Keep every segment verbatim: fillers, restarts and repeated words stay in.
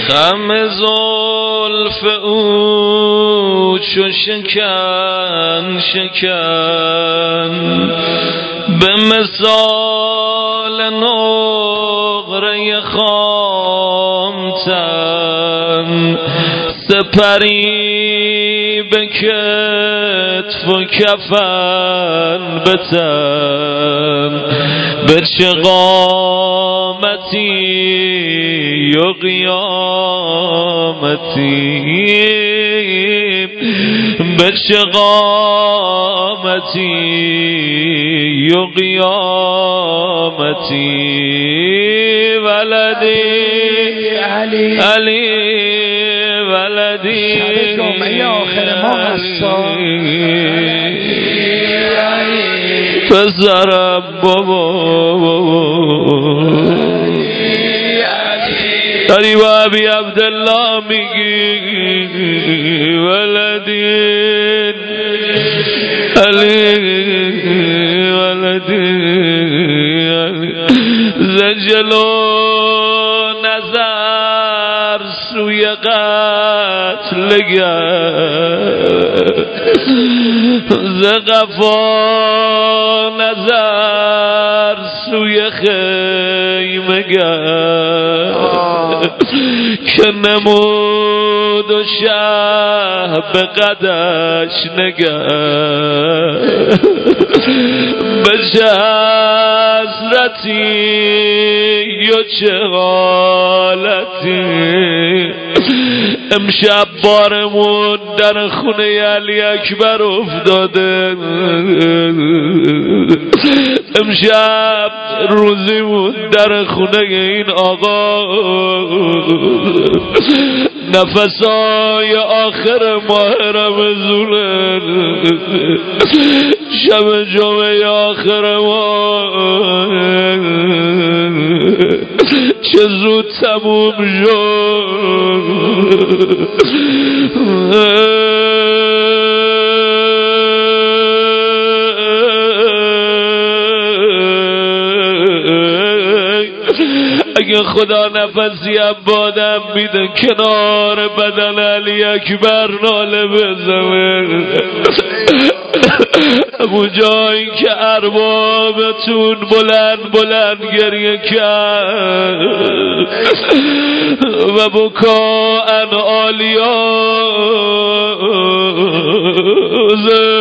خم زلف او چو شکن شکن به مثال نقره خامتن سپری به کتف و کفن بتن به چه قامتی و قیامتی به چه قامتی و قیامتی ولدی علی علی ولدی شب جمعه آخر ما هستا پسرم بابا داری با ابی عبدالله میگی ولدین علی ولدین زجلو نظر سوی قتل گرد ز قفا نظر سوی خیمه گرد که نمود و شه به قدش نگرد به چه حسرتی و چه حالتی امشب بارمون در خونه علی اکبر افتاده امشب روزیمون در خونه این آقا نفسای آخر ماه رمضونه شب جمعه آخر ماه چه زود تموم شد اگه خدا نفسی هم بادم میده کنار بدن علی اکبر ناله بزنه همون جایی که اربابتون بلند بلند گریه کرد و بکاءن آلیازه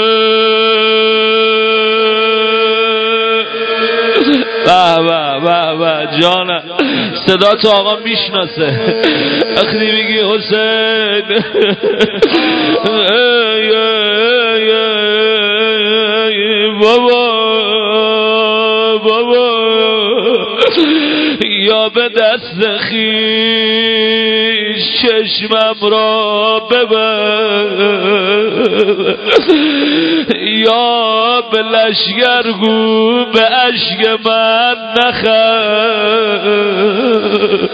با با با با جانم صدا تو آقا میشناسه وقتی میگی حسین بابا بابا یا به دست خیش چشمم را ببر یا به لشگرگو به عشق من نخند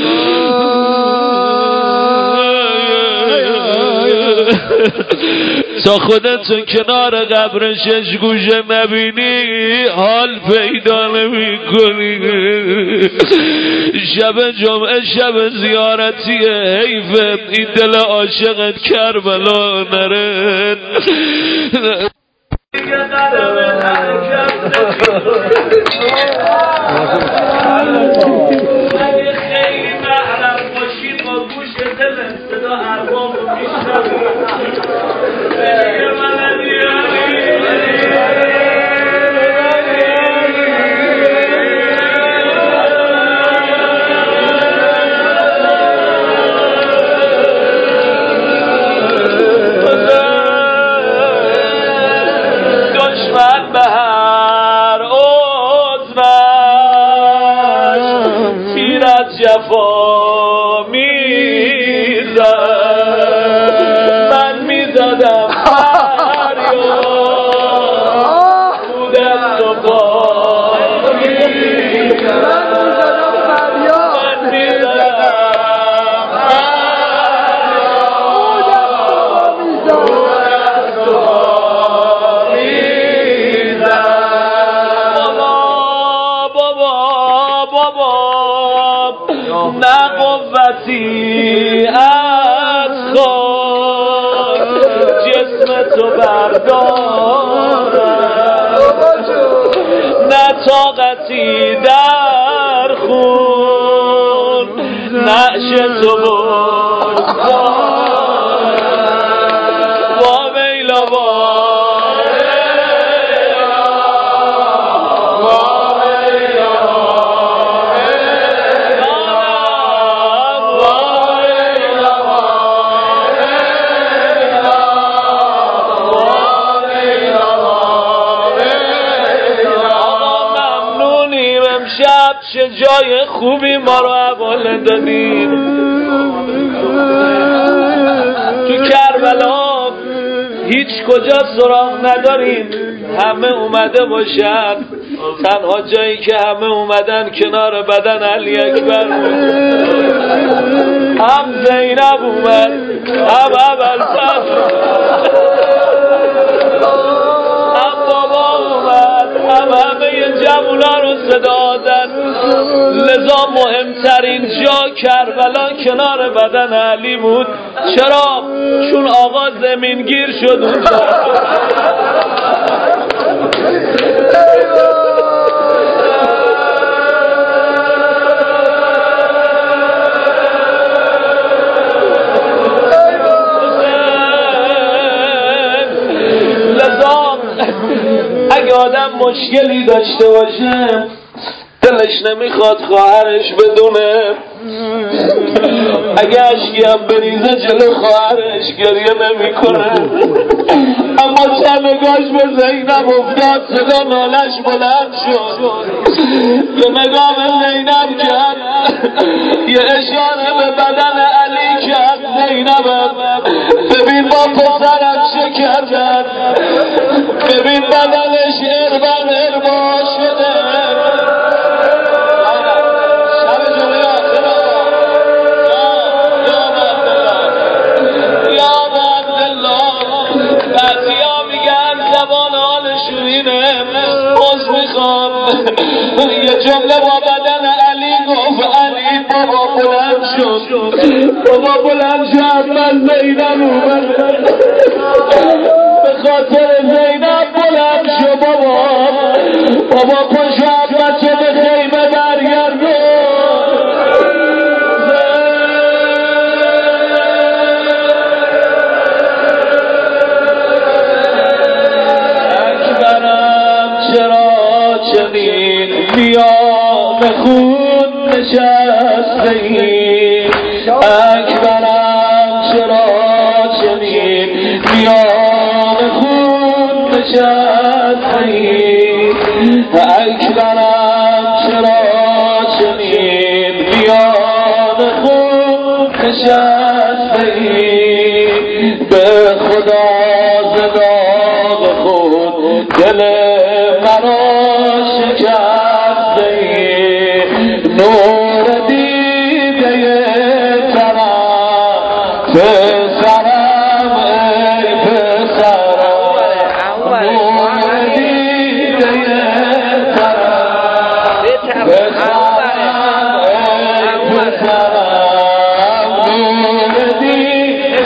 تا خودتو کنار قبر شش گوشه نبینی حال پیدا نمی کنی شب جمعه شب زیارتیه حیفت این دل عاشقت کربلا نرد اگه خیلی محرم باشید با گوش دل صدا ارباب رو میشنوید دشمن به هر عضوش تیر از جفا میزد من میزدم فریاد بودم تو با نه قوتی از خود جسم تو بردارم، نه طاقتی در خون نعش تو بگذارم. وا ویلا چه جای خوبی ما رو حواله دادین. تو کربلا هیچ کجا سراغ ندارین، همه اومده باشن، تنها جایی که همه اومدن کنار بدن علی اکبر، هم زینب اومد، هم ابوالفضل، هم بابا اومد، هم همه جوونا رو صدا دادن. لذا مهمترین جا کربلا کنار بدن علی بود. چرا؟ چون آقا زمینگیر شد اونجا. لذا اگه آدم مشکلی داشته باشه دلش نمیخواد خواهرش بدونه، اگه اشکی هم بریزه جلو خواهرش گریه نمیکنه، اما تا نگاش به زینب افتاد صدا نالش بلند شد، یه نگاه به زینب کرد، یه اشاره به بدن علی کرد. زینب ببین با پسرم چه کردن، ببین بدنش اربن اربا شده. یه جمله با بدن علی گفت، علی بابا بلند شد، بابا بلند شد، من زینب اومد، به خاطر زینب بلند شد، بابا بابا پشت بچه به خیمه برگردون. میان خون نشسته ای اکبرم، چرا چنین میان خون نشسته ای اکبرم، چرا چنین میان خون نشسته ای. به خدا ز داغ خود دل مرا شکسته ای، نور دیده طرف پسرم ای پسرم، نور دیده طرف پسرم ای پسرم، نور دیده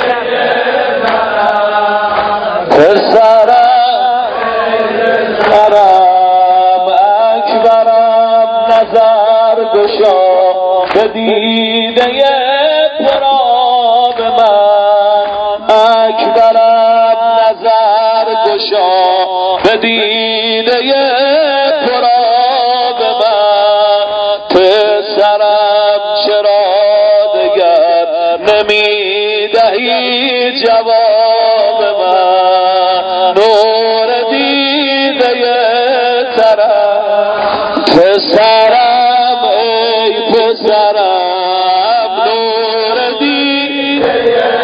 طرف پسرم گشا به دیده پراب من، اکبرم نظر گشا به دیده پراب من. پسرم چرا دگر نمیدهی جواب من، نور دیده طرف پسرم ای پسرم، نور دیده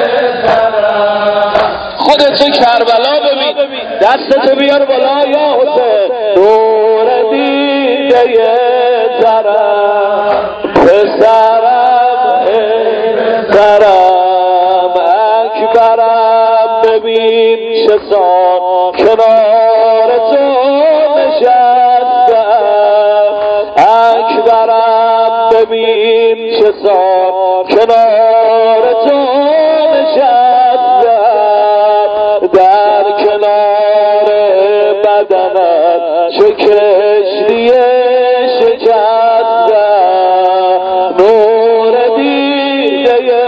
طرف. خودت کربلا ببین، دستتو بیار بالا یا حسین، نور دیده طرف پسرم ای پسرم، اکبرم ببین چه سان کنار تو نشستم، اکبرم ببین ببین چه سال کنار تو نشستم در کنار بدنت چه کشتی شکستم نور دیده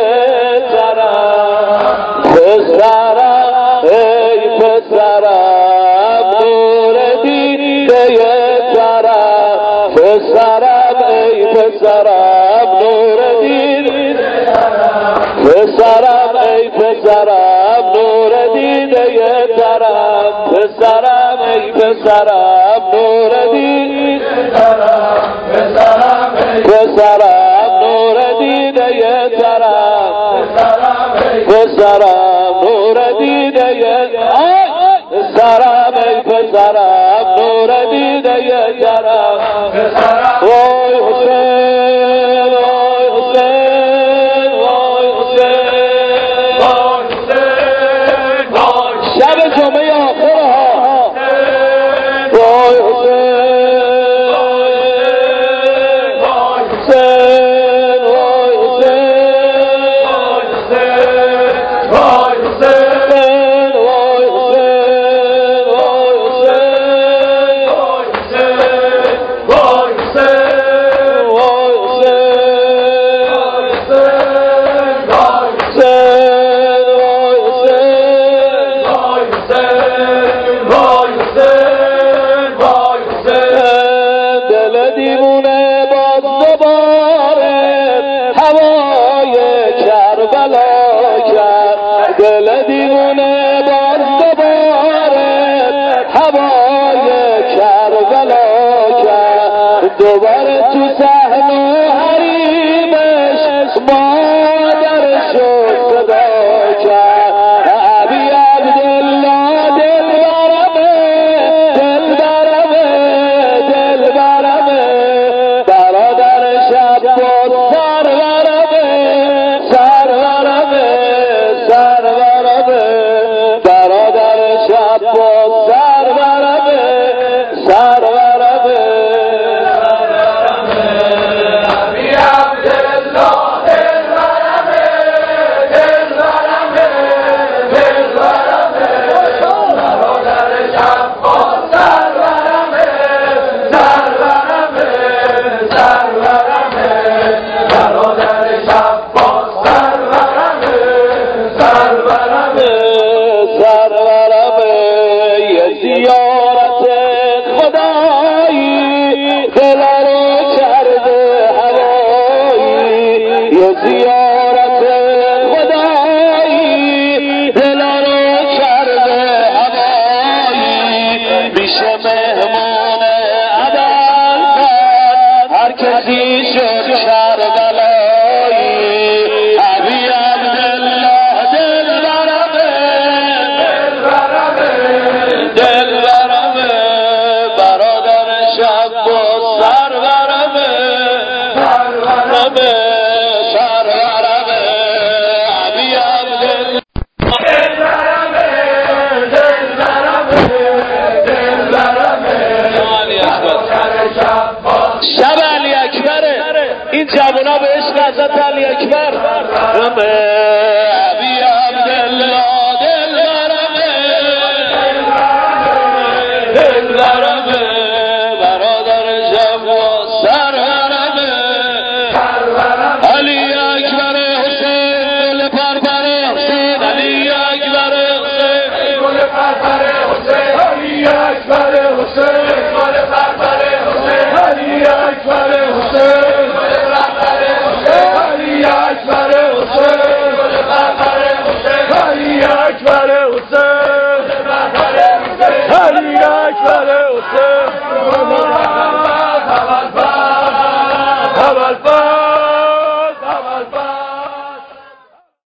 ترم پسرم ای پسرم نور دیده ترم پسرم ای پسرم نور دیده پسرم ای پسرم نور دیده ترم پسرم ای پسرم نور دیده پسرم نور دیده ترم پسرم نور دیده پسرم ای پسرم نور دیده ترم وای حسین وای حسین وای حسین وای حسین شب جمعه آخر ها وای حسین وای حسین وای حسین وای حسین وای حسین وای حسین وای حسین وای دل دیوونه باز دوباره هوای کربلا کرد دوباره تو صحن و حریمش مادرشو صدا کرد ابی عبدالله دل برمه دل برمه دل برمه برادر شب بود سر برمه سر برمه سر برمه برادر شب بود سر برمه سر برمه ابی عبدالله دل برمه دل برمه دل برمه برادر شب بود سر برمه سر برمه سر برمه برادر شب بود سر برمه سر برمه سر برمه یه زیارت خدایی دلا رو کرده هوایی یه زیارت خدایی دلا رو کرده هوایی میشه مهمون ابوالفضل هر کسی شد کربلایی ابی عبدالله دل برمه دل برمه برادر شب بود سر برمه سر برمه سر برمه ابی عبدالله دل برمه دل برمه دل برمه شب علی اکبره این جوونا به عشق حضرت علی اکبر برمه ابی عبدالله دل برمه دل برمه برادر شب بود سر برمه علی اکبر حسین گل پرپر حسین علی اکبر حسین گل پرپر حسین علی اکبر حسین گل پرپر حسین علی اکبر حسین گل پرپر حسین علی اکبر حسین گل پرپر حسین علی اکبر حسین علی اکبر حسین